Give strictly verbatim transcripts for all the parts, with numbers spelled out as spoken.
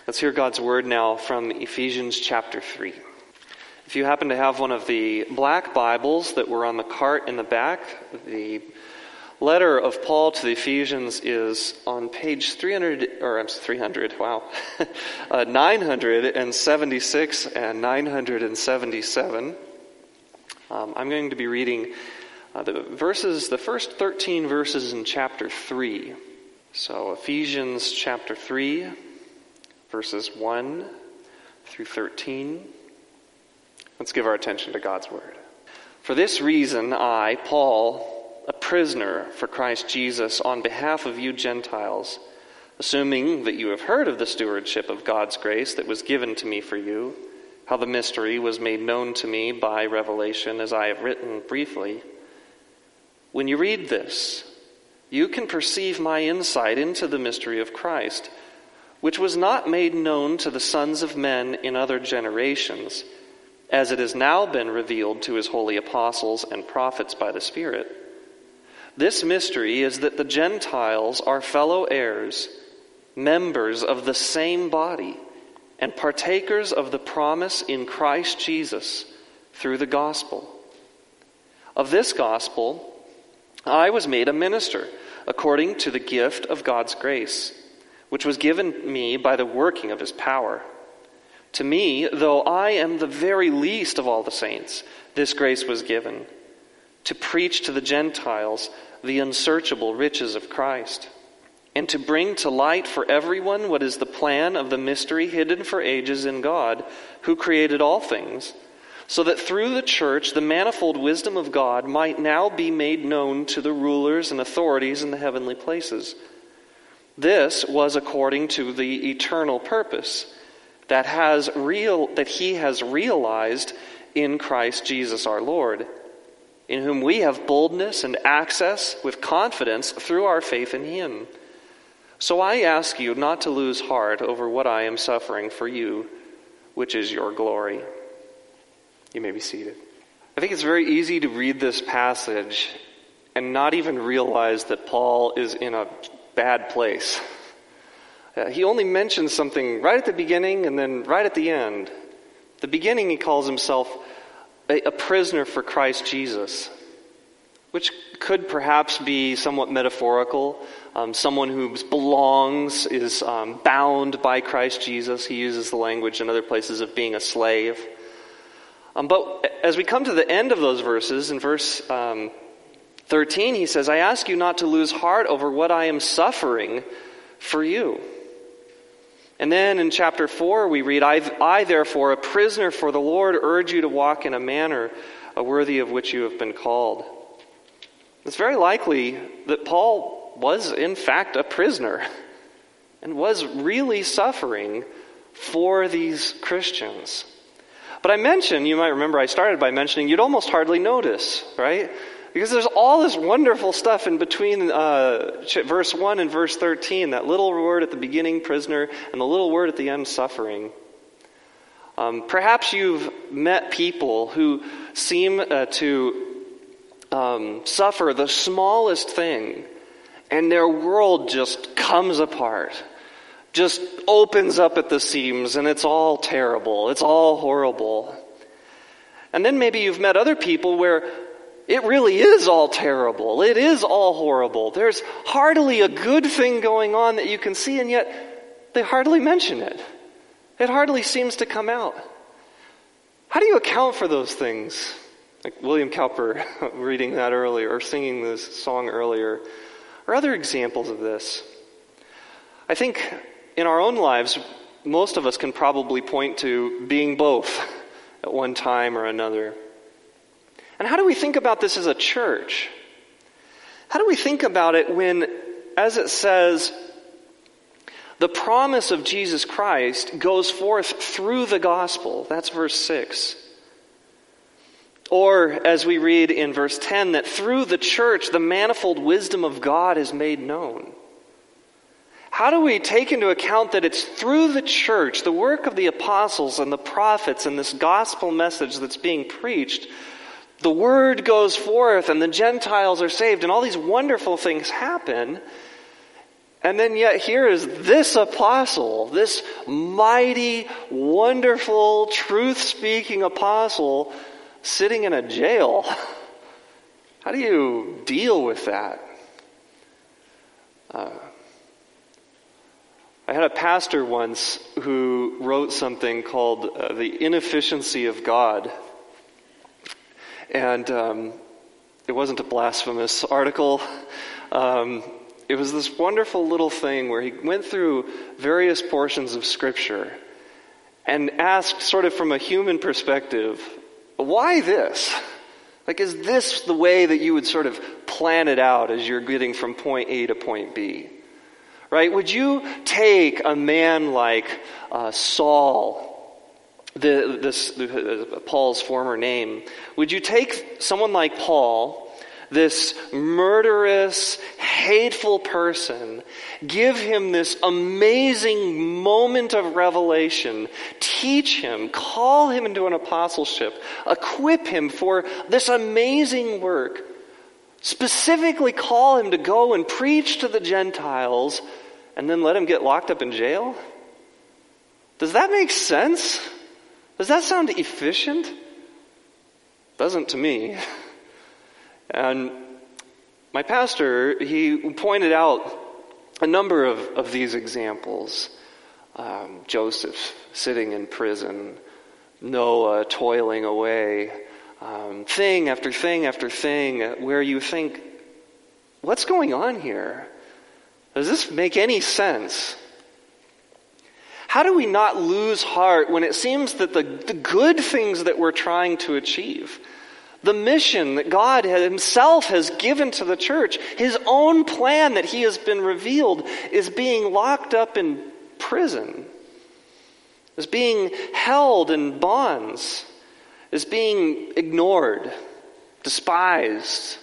Let's hear God's word now from Ephesians chapter three. If you happen to have one of the black Bibles that were on the cart in the back, the letter of Paul to the Ephesians is on page three hundred, or I'm three hundred, wow, uh, nine hundred seventy-six and nine hundred seventy-seven. Um, I'm going to be reading uh, the verses, the first thirteen verses in chapter three. So Ephesians chapter three, verses one through thirteen. Let's give our attention to God's word. For this reason, I, Paul, a prisoner for Christ Jesus, on behalf of you Gentiles, assuming that you have heard of the stewardship of God's grace that was given to me for you, how the mystery was made known to me by revelation, as I have written briefly. When you read this, you can perceive my insight into the mystery of Christ, which was not made known to the sons of men in other generations, as it has now been revealed to his holy apostles and prophets by the Spirit. This mystery is that the Gentiles are fellow heirs, members of the same body, and partakers of the promise in Christ Jesus through the gospel. Of this gospel, I was made a minister according to the gift of God's grace, which was given me by the working of his power. To me, though I am the very least of all the saints, this grace was given, to preach to the Gentiles the unsearchable riches of Christ, and to bring to light for everyone what is the plan of the mystery hidden for ages in God, who created all things, so that through the church the manifold wisdom of God might now be made known to the rulers and authorities in the heavenly places. This was according to the eternal purpose that has real that he has realized in Christ Jesus our Lord, in whom we have boldness and access with confidence through our faith in him. So I ask you not to lose heart over what I am suffering for you, which is your glory. You may be seated. I think it's very easy to read this passage and not even realize that Paul is in a bad place. Uh, he only mentions something right at the beginning and then right at the end. At the beginning, he calls himself a, a prisoner for Christ Jesus, which could perhaps be somewhat metaphorical. Um, someone who belongs, is um, bound by Christ Jesus. He uses the language in other places of being a slave. Um, but as we come to the end of those verses, in verse um, thirteen, he says, I ask you not to lose heart over what I am suffering for you. And then in chapter four, we read, I, I therefore, a prisoner for the Lord, urge you to walk in a manner worthy of which you have been called. It's very likely that Paul was, in fact, a prisoner and was really suffering for these Christians. But I mentioned, you might remember I started by mentioning, you'd almost hardly notice, right? Because there's all this wonderful stuff in between uh, verse one and verse thirteen, that little word at the beginning, prisoner, and the little word at the end, suffering. Um, perhaps you've met people who seem uh, to um, suffer the smallest thing, and their world just comes apart, just opens up at the seams, and it's all terrible, it's all horrible. And then maybe you've met other people where it really is all terrible. It is all horrible. There's hardly a good thing going on that you can see, and yet they hardly mention it. It hardly seems to come out. How do you account for those things? Like William Cowper reading that earlier, or singing this song earlier, or other examples of this. I think in our own lives, most of us can probably point to being both at one time or another. And how do we think about this as a church? How do we think about it when, as it says, the promise of Jesus Christ goes forth through the gospel? That's verse six. Or, as we read in verse ten, that through the church, the manifold wisdom of God is made known. How do we take into account that it's through the church, the work of the apostles and the prophets and this gospel message that's being preached, the word goes forth and the Gentiles are saved and all these wonderful things happen, And then yet here is this apostle, this mighty, wonderful, truth-speaking apostle sitting in a jail. How do you deal with that? Uh, I had a pastor once who wrote something called uh, The Inefficiency of God. And um, it wasn't a blasphemous article. Um, it was this wonderful little thing where he went through various portions of Scripture and asked, sort of from a human perspective, why this? Like, is this the way that you would sort of plan it out as you're getting from point A to point B? Right? Would you take a man like uh, Saul, the, this, the, Paul's former name, would you take someone like Paul, this murderous, hateful person, give him this amazing moment of revelation, teach him, call him into an apostleship, equip him for this amazing work, specifically call him to go and preach to the Gentiles, and then let him get locked up in jail? Does that make sense? Does that sound efficient? Doesn't to me. And my pastor, he pointed out a number of, of these examples. Um, Joseph sitting in prison, Noah toiling away, um, thing after thing after thing, where you think, what's going on here? Does this make any sense? How do we not lose heart when it seems that the, the good things that we're trying to achieve, the mission that God himself has given to the church, his own plan that he has been revealed, is being locked up in prison, is being held in bonds, is being ignored, despised?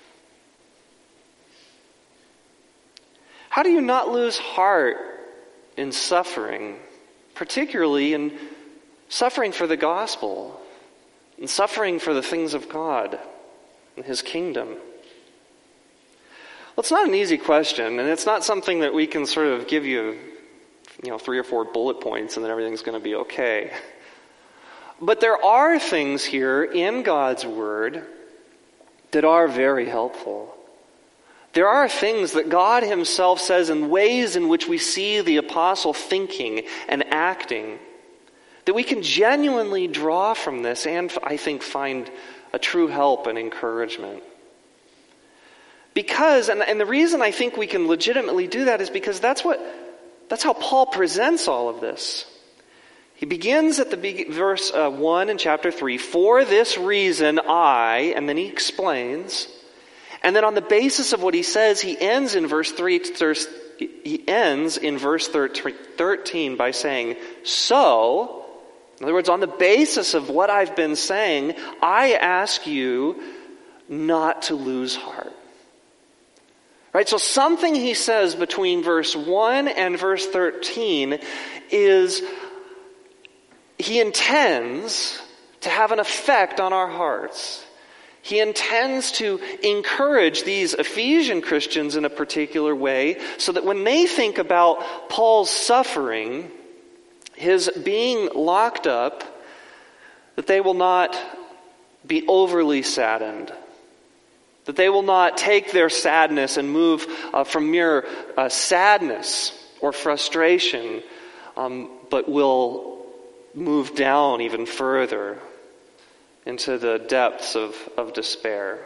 How do you not lose heart in suffering, particularly in suffering for the gospel and suffering for the things of God and his kingdom? Well, it's not an easy question, and it's not something that we can sort of give you, you know, three or four bullet points and then everything's going to be okay. But there are things here in God's Word that are very helpful. There are things that God himself says in ways in which we see the apostle thinking and acting that we can genuinely draw from this and, I think, find a true help and encouragement. Because, and, and the reason I think we can legitimately do that is because that's what, that's how Paul presents all of this. He begins at the be- verse uh, one in chapter three, for this reason I, and then he explains. And then on the basis of what he says, he ends in verse three. He ends in verse thirteen by saying, so, in other words, on the basis of what I've been saying, I ask you not to lose heart. Right? So something he says between verse one and verse thirteen is he intends to have an effect on our hearts. He intends to encourage these Ephesian Christians in a particular way so that when they think about Paul's suffering, his being locked up, that they will not be overly saddened. That they will not take their sadness and move uh, from mere uh, sadness or frustration, um, but will move down even further into the depths of, of despair.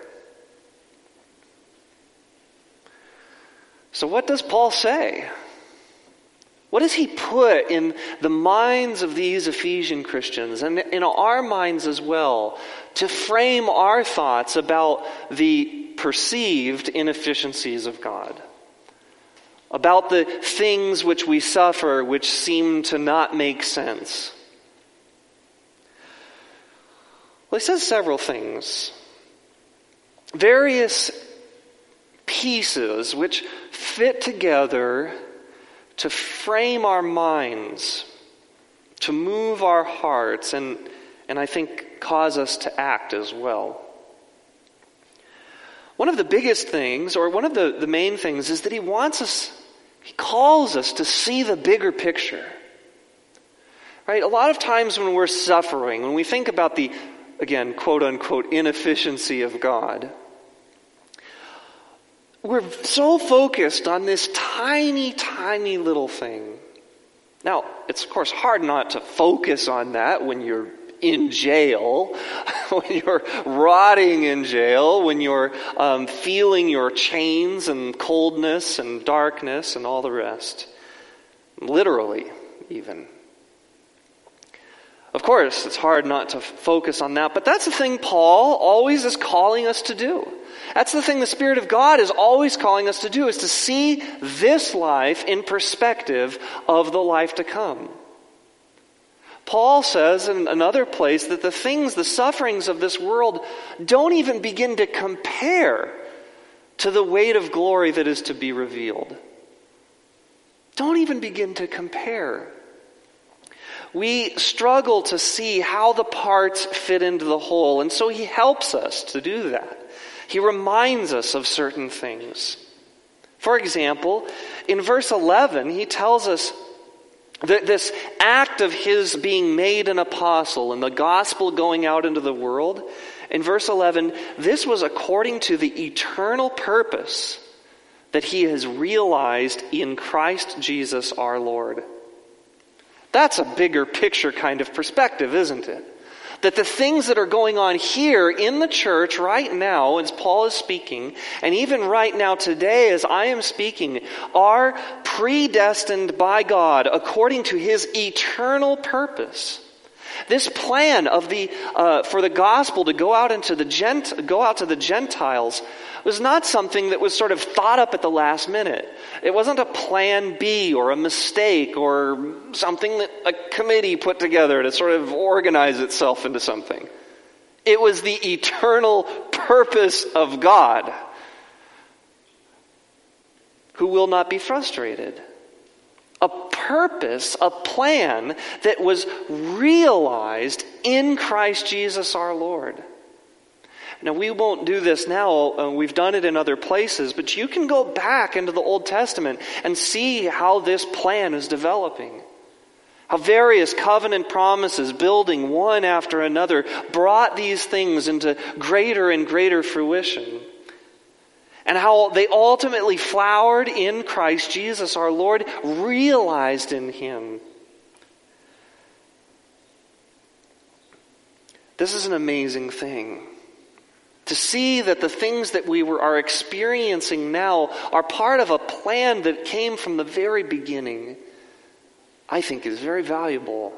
So what does Paul say? What does he put in the minds of these Ephesian Christians and in our minds as well to frame our thoughts about the perceived inefficiencies of God? About the things which we suffer which seem to not make sense? Well, he says several things. Various pieces which fit together to frame our minds, to move our hearts, and, and I think cause us to act as well. One of the biggest things, or one of the, the main things, is that he wants us, He calls us to see the bigger picture. Right? A lot of times when we're suffering, when we think about the, again, quote unquote, inefficiency of God, we're so focused on this tiny, tiny little thing. Now, it's of course hard not to focus on that when you're in jail, when you're rotting in jail, when you're um, feeling your chains and coldness and darkness and all the rest. Literally, even. Of course, it's hard not to focus on that, but that's the thing Paul always is calling us to do. That's the thing the Spirit of God is always calling us to do, is to see this life in perspective of the life to come. Paul says in another place that the things, the sufferings of this world don't even begin to compare to the weight of glory that is to be revealed. Don't even begin to compare. We struggle to see how the parts fit into the whole, and so he helps us to do that. He reminds us of certain things. For example, in verse eleven, he tells us that this act of his being made an apostle and the gospel going out into the world, in verse eleven, this was according to the eternal purpose that he has realized in Christ Jesus our Lord. That's a bigger picture kind of perspective, isn't it? That the things that are going on here in the church right now, as Paul is speaking, and even right now today as I am speaking, are predestined by God according to his eternal purpose. This plan of the uh, for the gospel to go out into the gent go out to the Gentiles was not something that was sort of thought up at the last minute. It wasn't a plan B or a mistake or something that a committee put together to sort of organize itself into something. It was the eternal purpose of God, who will not be frustrated. A purpose, a plan that was realized in Christ Jesus our Lord. Now, we won't do this now. Uh, we've done it in other places, but you can go back into the Old Testament and see how this plan is developing. How various covenant promises, building one after another, brought these things into greater and greater fruition. And how they ultimately flowered in Christ Jesus our Lord, realized in him. This is an amazing thing. To see that the things that we were, are experiencing now are part of a plan that came from the very beginning, I think is very valuable.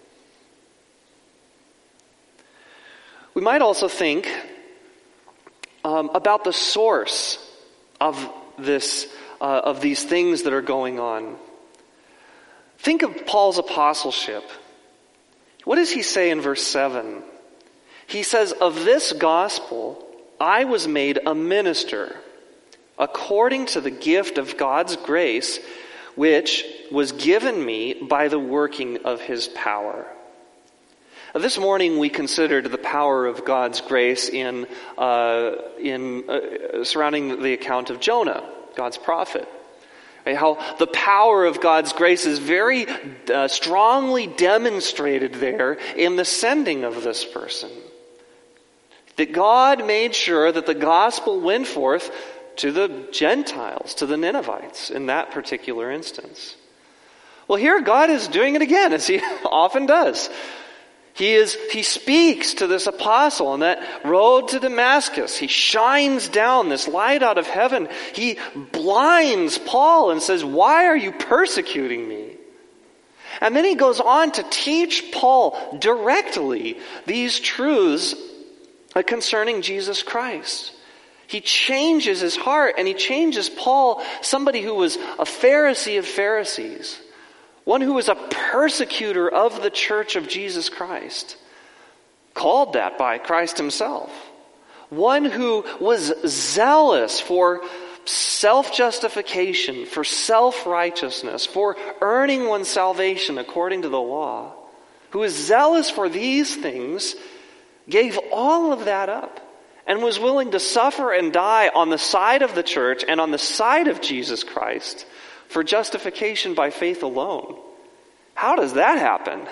We might also think um, about the source of this, uh, of these things that are going on. Think of Paul's apostleship. What does he say in verse seven? He says, "Of this gospel I was made a minister, according to the gift of God's grace, which was given me by the working of his power." Now, this morning we considered the power of God's grace in uh, in uh, surrounding the account of Jonah, God's prophet. Right? How the power of God's grace is very uh, strongly demonstrated there in the sending of this person. That God made sure that the gospel went forth to the Gentiles, to the Ninevites in that particular instance. Well, here God is doing it again, as he often does. He is he speaks to this apostle on that road to Damascus. He shines down this light out of heaven. He blinds Paul and says, "Why are you persecuting me?" And then he goes on to teach Paul directly these truths concerning Jesus Christ. He changes his heart, and he changes Paul, somebody who was a Pharisee of Pharisees, one who was a persecutor of the church of Jesus Christ, called that by Christ himself, one who was zealous for self-justification, for self-righteousness, for earning one's salvation according to the law, who was zealous for these things, gave all of that up and was willing to suffer and die on the side of the church and on the side of Jesus Christ for justification by faith alone. How does that happen?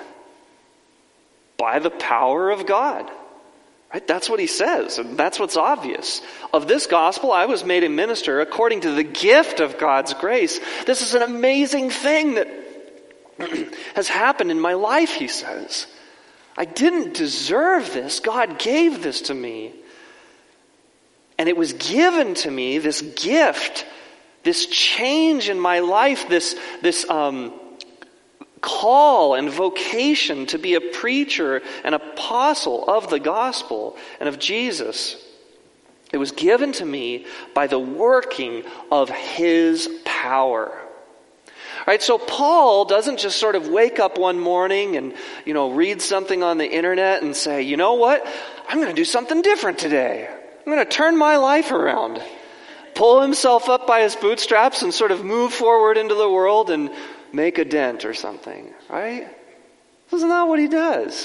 By the power of God. Right? That's what he says, and that's what's obvious. Of this gospel, I was made a minister according to the gift of God's grace. This is an amazing thing that has happened in my life, he says. I didn't deserve this. God gave this to me. And it was given to me, this gift, this change in my life, this, this um, call and vocation to be a preacher, an apostle of the gospel and of Jesus. It was given to me by the working of his power. Right, so Paul doesn't just sort of wake up one morning and, you know, read something on the internet and say, you know what, I'm going to do something different today. I'm going to turn my life around. Pull himself up by his bootstraps and sort of move forward into the world and make a dent or something, right? Isn't that what he does?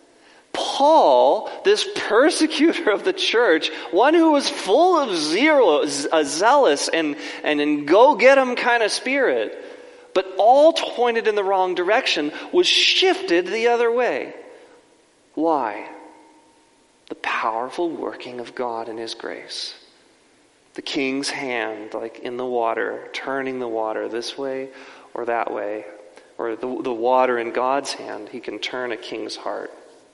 Paul, this persecutor of the church, one who was full of zero, a zealous and, and in go-get-em kind of spirit, but all pointed in the wrong direction, was shifted the other way. Why? The powerful working of God in his grace. The king's hand, like in the water, turning the water this way or that way, or the, the water in God's hand, he can turn a king's heart.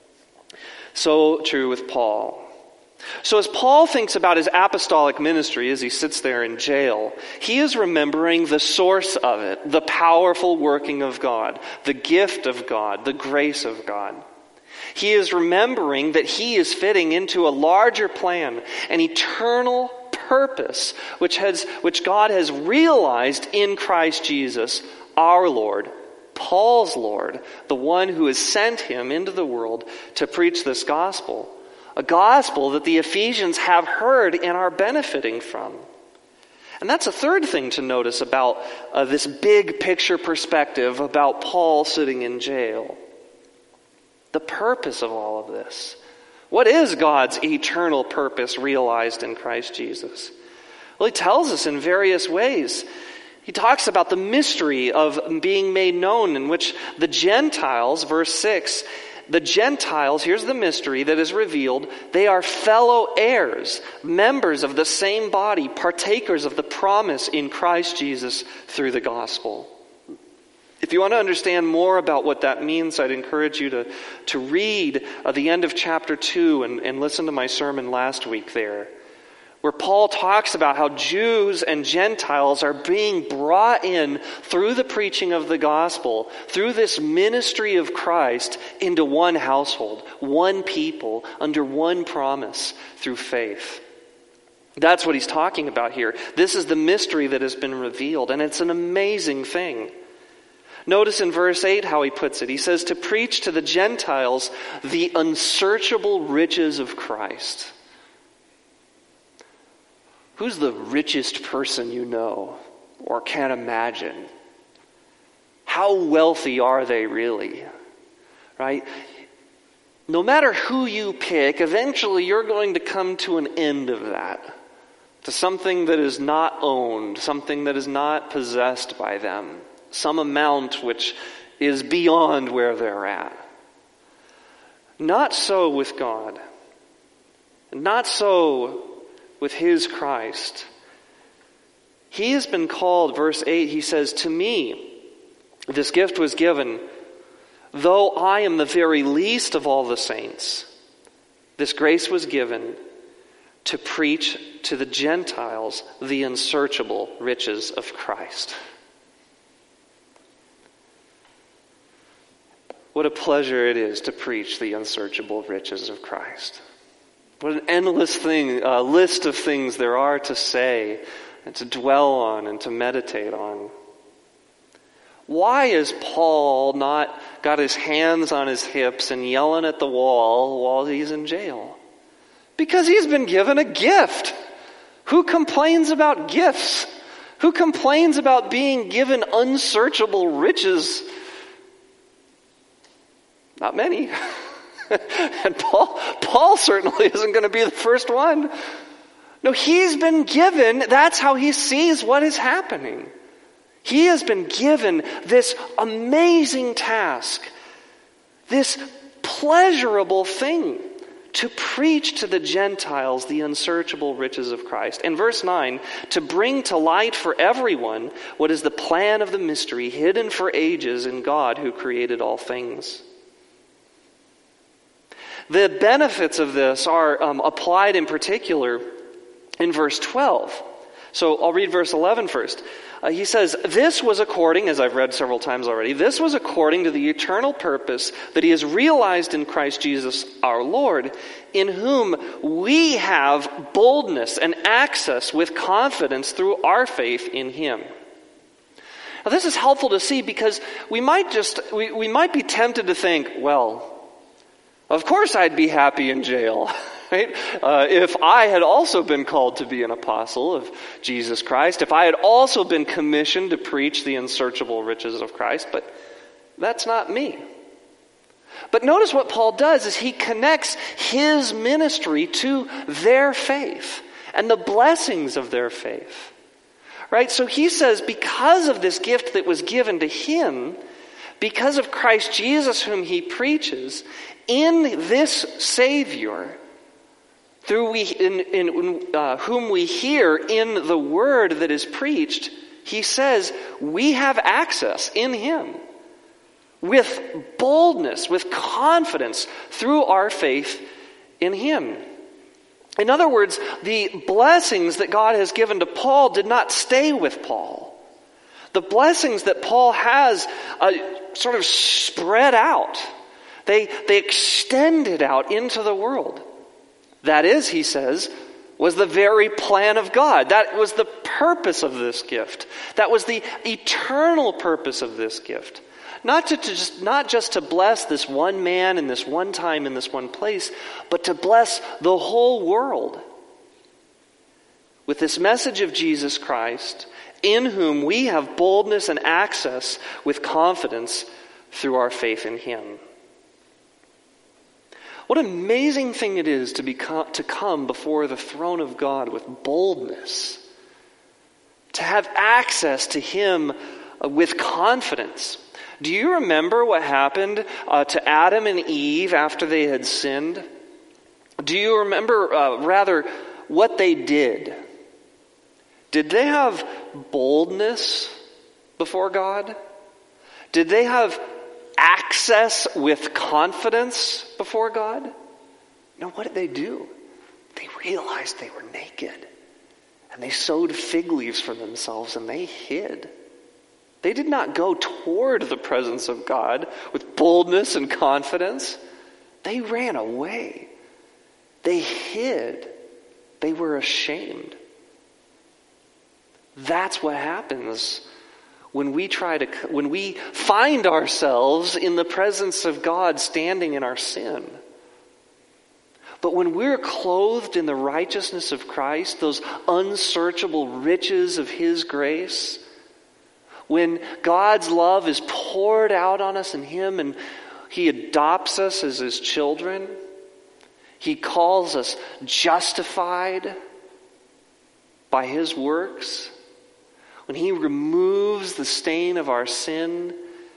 So true with Paul. So as Paul thinks about his apostolic ministry as he sits there in jail, he is remembering the source of it, the powerful working of God, the gift of God, the grace of God. He is remembering that he is fitting into a larger plan, an eternal purpose, which has, which God has realized in Christ Jesus, our Lord, Paul's Lord, the one who has sent him into the world to preach this gospel. A gospel that the Ephesians have heard and are benefiting from. And that's a third thing to notice about uh, this big picture perspective about Paul sitting in jail. The purpose of all of this. What is God's eternal purpose realized in Christ Jesus? Well, he tells us in various ways. He talks about the mystery of being made known, in which the Gentiles, verse six, the Gentiles, here's the mystery that is revealed, they are fellow heirs, members of the same body, partakers of the promise in Christ Jesus through the gospel. If you want to understand more about what that means, I'd encourage you to, to read uh, the end of chapter two and, and listen to my sermon last week there, where Paul talks about how Jews and Gentiles are being brought in through the preaching of the gospel, through this ministry of Christ, into one household, one people, under one promise, through faith. That's what he's talking about here. This is the mystery that has been revealed, and it's an amazing thing. Notice in verse eight how he puts it. He says, to preach to the Gentiles the unsearchable riches of Christ. Who's the richest person you know or can imagine? How wealthy are they really? Right? No matter who you pick, eventually you're going to come to an end of that. To something that is not owned, something that is not possessed by them. Some amount which is beyond where they're at. Not so with God. Not so with his Christ. He has been called, verse eight, he says, to me, this gift was given, though I am the very least of all the saints. This grace was given to preach to the Gentiles the unsearchable riches of Christ. What a pleasure it is to preach the unsearchable riches of Christ. What an endless thing, uh, list of things there are to say and to dwell on and to meditate on. Why is Paul not got his hands on his hips and yelling at the wall while he's in jail? Because he's been given a gift. Who complains about gifts? Who complains about being given unsearchable riches? Not many. And Paul, Paul certainly isn't going to be the first one. No, he's been given, that's how he sees what is happening. He has been given this amazing task, this pleasurable thing, to preach to the Gentiles the unsearchable riches of Christ. And verse nine, to bring to light for everyone what is the plan of the mystery hidden for ages in God who created all things. The benefits of this are um, applied in particular in verse twelve. So I'll read verse eleven first. Uh, he says, this was according, as I've read several times already, this was according to the eternal purpose that he has realized in Christ Jesus our Lord, in whom we have boldness and access with confidence through our faith in him. Now this is helpful to see because we might just, we, we might be tempted to think, well, of course I'd be happy in jail. Right? Uh, if I had also been called to be an apostle of Jesus Christ, if I had also been commissioned to preach the unsearchable riches of Christ, but that's not me. But notice what Paul does is he connects his ministry to their faith and the blessings of their faith. Right? So he says because of this gift that was given to him, because of Christ Jesus whom he preaches, in this Savior, through we in, in uh, whom we hear in the word that is preached, he says we have access in him with boldness, with confidence through our faith in him. In other words, the blessings that God has given to Paul did not stay with Paul. The blessings that Paul has uh, sort of spread out. They, they extended out into the world. That is, he says, was the very plan of God. That was the purpose of this gift. That was the eternal purpose of this gift. Not to, to just, not just to bless this one man in this one time in this one place, but to bless the whole world with this message of Jesus Christ, in whom we have boldness and access with confidence through our faith in him. What an amazing thing it is to, become, to come before the throne of God with boldness. To have access to him uh, with confidence. Do you remember what happened uh, to Adam and Eve after they had sinned? Do you remember, uh, rather, what they did? Did they have boldness before God? Did they have access with confidence before God? No, what did they do? They realized they were naked. And they sewed fig leaves for themselves and they hid. They did not go toward the presence of God with boldness and confidence. They ran away. They hid. They were ashamed. That's what happens when we try to, when we find ourselves in the presence of God standing in our sin. But when we're clothed in the righteousness of Christ, those unsearchable riches of his grace, when God's love is poured out on us in him and he adopts us as his children, he calls us justified by his works, when he removes the stain of our sin,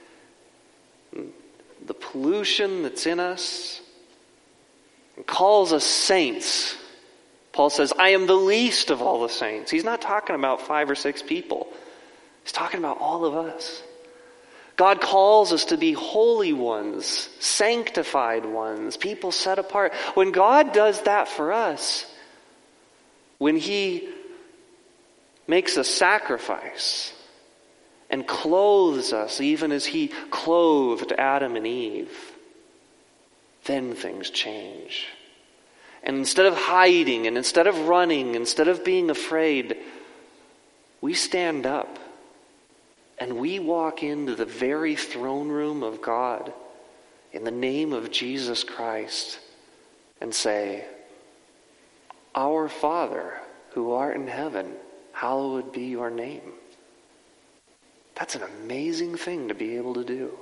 the pollution that's in us, and calls us saints. Paul says, I am the least of all the saints. He's not talking about five or six people. He's talking about all of us. God calls us to be holy ones, sanctified ones, people set apart. When God does that for us, when he makes a sacrifice and clothes us even as he clothed Adam and Eve, then things change. And instead of hiding and instead of running, instead of being afraid, we stand up and we walk into the very throne room of God in the name of Jesus Christ and say, Our Father who art in heaven, hallowed be your name. That's an amazing thing to be able to do.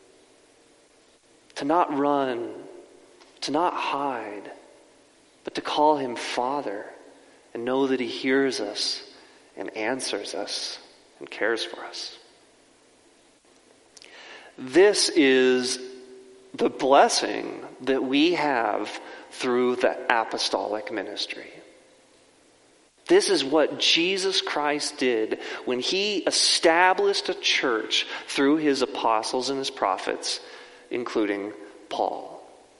To not run, to not hide, but to call him Father and know that he hears us and answers us and cares for us. This is the blessing that we have through the apostolic ministry. This is what Jesus Christ did when he established a church through his apostles and his prophets, including Paul.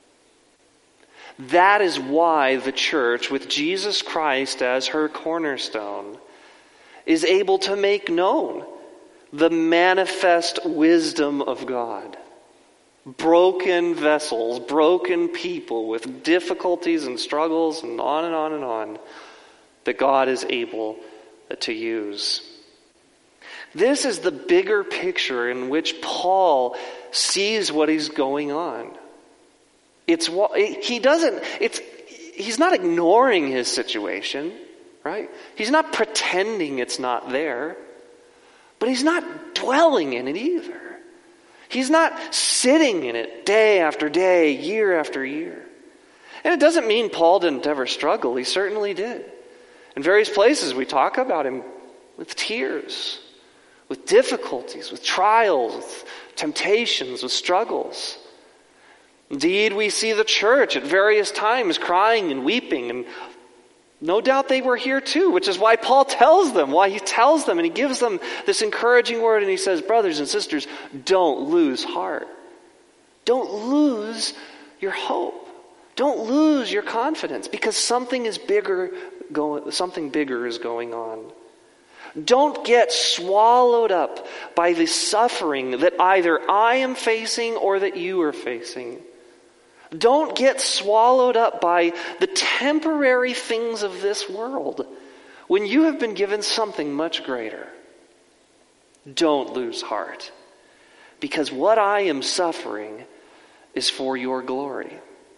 That is why the church, with Jesus Christ as her cornerstone, is able to make known the manifest wisdom of God. Broken vessels, broken people with difficulties and struggles and on and on and on that God is able to use. This is the bigger picture in which Paul sees what is going on. It's he doesn't it's he's not ignoring his situation, right? He's not pretending it's not there, but he's not dwelling in it either. He's not sitting in it day after day, year after year. And it doesn't mean Paul didn't ever struggle. He certainly did. In various places we talk about him with tears, with difficulties, with trials, with temptations, with struggles. Indeed, we see the church at various times crying and weeping, and no doubt they were here too, which is why Paul tells them, why he tells them, and he gives them this encouraging word, and he says, brothers and sisters, don't lose heart. Don't lose your hope. Don't lose your confidence, because something is bigger going, something bigger is going on. Don't get swallowed up by the suffering that either I am facing or that you are facing. Don't get swallowed up by the temporary things of this world when you have been given something much greater. Don't lose heart, because what I am suffering is for your glory.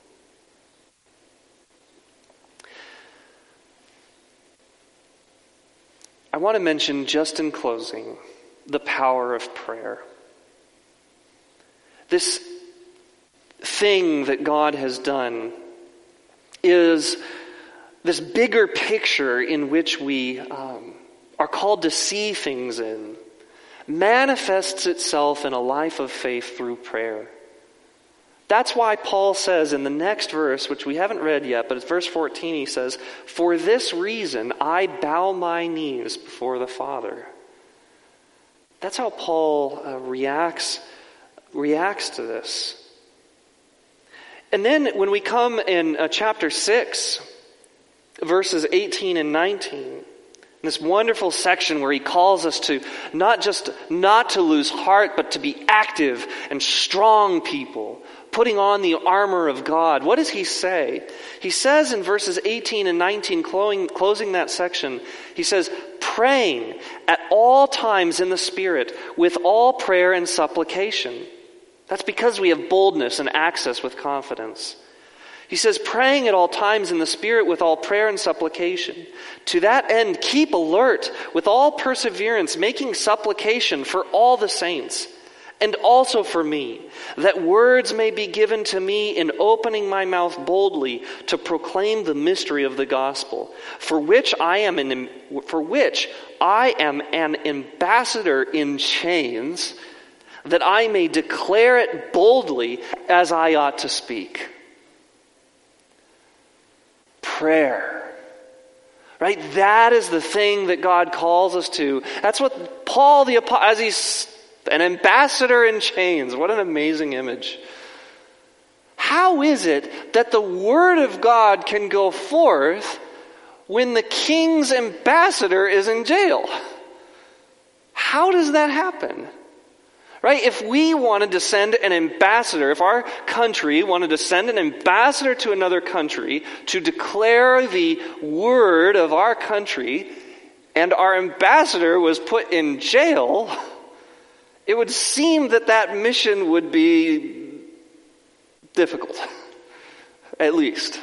I want to mention, just in closing, the power of prayer. This thing that God has done is this bigger picture in which we um, are called to see things in, manifests itself in a life of faith through prayer. That's why Paul says in the next verse, which we haven't read yet, but it's verse fourteen, he says, "For this reason I bow my knees before the Father." That's how Paul uh, reacts, reacts to this. And then when we come in uh, chapter six, verses eighteen and nineteen, this wonderful section where he calls us to not just not to lose heart, but to be active and strong people, putting on the armor of God. What does he say? He says in verses eighteen and nineteen, closing, closing that section, he says, praying at all times in the Spirit with all prayer and supplication. That's because we have boldness and access with confidence. He says, praying at all times in the Spirit with all prayer and supplication. To that end, keep alert with all perseverance, making supplication for all the saints, and also for me, that words may be given to me in opening my mouth boldly to proclaim the mystery of the gospel, for which I am an, for which I am an ambassador in chains, that I may declare it boldly as I ought to speak. Prayer. Right? That is the thing that God calls us to. That's what Paul the Apostle, as he's an ambassador in chains. What an amazing image. How is it that the word of God can go forth when the king's ambassador is in jail? How does that happen? Right? If we wanted to send an ambassador, if our country wanted to send an ambassador to another country to declare the word of our country, and our ambassador was put in jail, it would seem that that mission would be difficult, at least.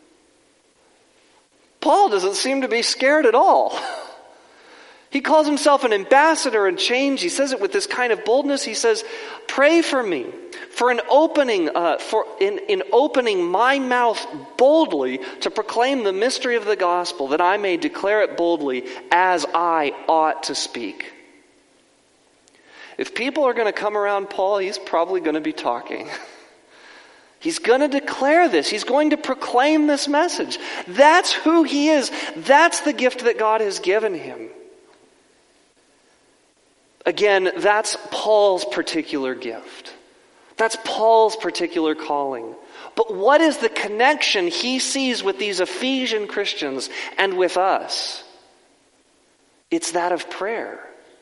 Paul doesn't seem to be scared at all. He calls himself an ambassador in chains. He says it with this kind of boldness. He says, pray for me, for an opening, uh, for in, in opening my mouth boldly to proclaim the mystery of the gospel, that I may declare it boldly as I ought to speak. If people are going to come around Paul, he's probably going to be talking. He's going to declare this. He's going to proclaim this message. That's who he is. That's the gift that God has given him. Again, that's Paul's particular gift. That's Paul's particular calling. But what is the connection he sees with these Ephesian Christians and with us? It's that of prayer.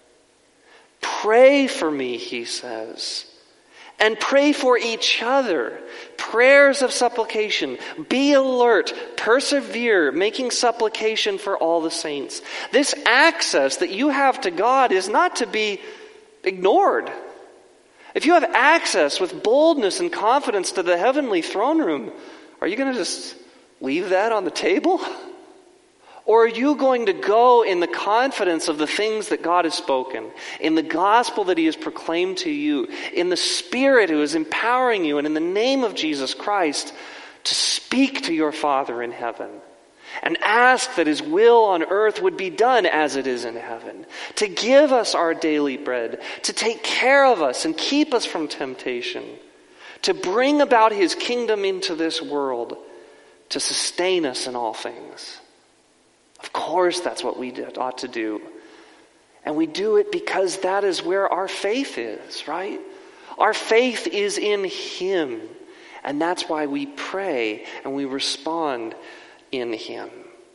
Pray for me, he says. And pray for each other. Prayers of supplication. Be alert. Persevere, making supplication for all the saints. This access that you have to God is not to be ignored. If you have access with boldness and confidence to the heavenly throne room, are you going to just leave that on the table? Or are you going to go in the confidence of the things that God has spoken, in the gospel that he has proclaimed to you, in the Spirit who is empowering you, and in the name of Jesus Christ, to speak to your Father in heaven and ask that his will on earth would be done as it is in heaven, to give us our daily bread, to take care of us and keep us from temptation, to bring about his kingdom into this world, to sustain us in all things. Of course, that's what we did, ought to do. And we do it because that is where our faith is, right? Our faith is in him. And that's why we pray and we respond in him.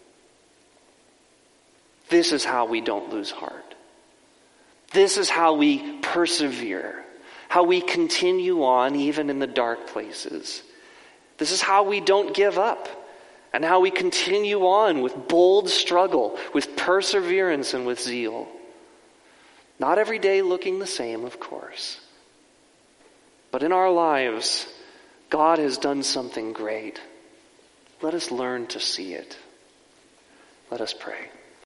This is how we don't lose heart. This is how we persevere, how we continue on even in the dark places. This is how we don't give up. And how we continue on with bold struggle, with perseverance and with zeal. Not every day looking the same, of course. But in our lives, God has done something great. Let us learn to see it. Let us pray.